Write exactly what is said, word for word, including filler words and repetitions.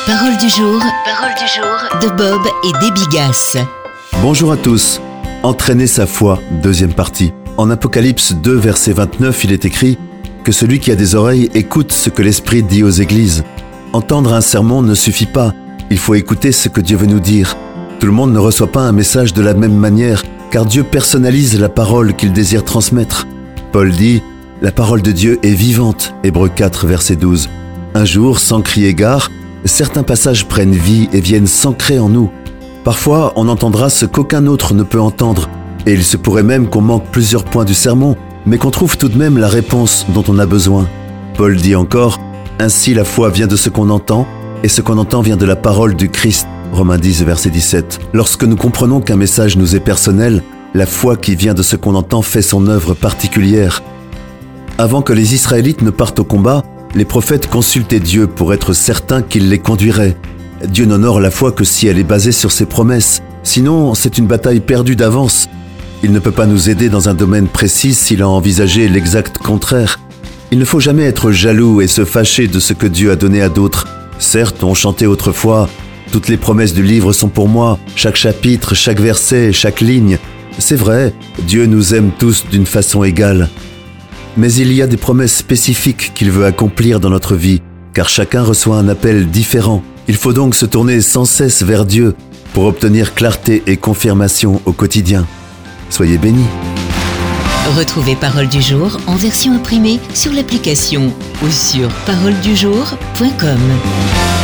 Parole du jour, parole du jour de Bob et Debbie Gass. Bonjour à tous. Entraîner sa foi, deuxième partie. En Apocalypse deux, verset vingt-neuf, il est écrit que celui qui a des oreilles écoute ce que l'Esprit dit aux églises. Entendre un sermon ne suffit pas, il faut écouter ce que Dieu veut nous dire. Tout le monde ne reçoit pas un message de la même manière, car Dieu personnalise la parole qu'il désire transmettre. Paul dit « La parole de Dieu est vivante » Hébreux quatre, verset douze. Un jour, sans crier gare, certains passages prennent vie et viennent s'ancrer en nous. Parfois, on entendra ce qu'aucun autre ne peut entendre, et il se pourrait même qu'on manque plusieurs points du sermon, mais qu'on trouve tout de même la réponse dont on a besoin. Paul dit encore « Ainsi la foi vient de ce qu'on entend, et ce qu'on entend vient de la parole du Christ » Romains dix, verset dix-sept. Lorsque nous comprenons qu'un message nous est personnel, la foi qui vient de ce qu'on entend fait son œuvre particulière. Avant que les Israélites ne partent au combat, les prophètes consultaient Dieu pour être certains qu'il les conduirait. Dieu n'honore la foi que si elle est basée sur ses promesses. Sinon, c'est une bataille perdue d'avance. Il ne peut pas nous aider dans un domaine précis s'il a envisagé l'exact contraire. Il ne faut jamais être jaloux et se fâcher de ce que Dieu a donné à d'autres. Certes, on chantait autrefois « Toutes les promesses du livre sont pour moi, chaque chapitre, chaque verset, chaque ligne ». C'est vrai, Dieu nous aime tous d'une façon égale. Mais il y a des promesses spécifiques qu'il veut accomplir dans notre vie, car chacun reçoit un appel différent. Il faut donc se tourner sans cesse vers Dieu pour obtenir clarté et confirmation au quotidien. Soyez bénis. Retrouvez Parole du jour en version imprimée sur l'application ou sur parole du jour point com.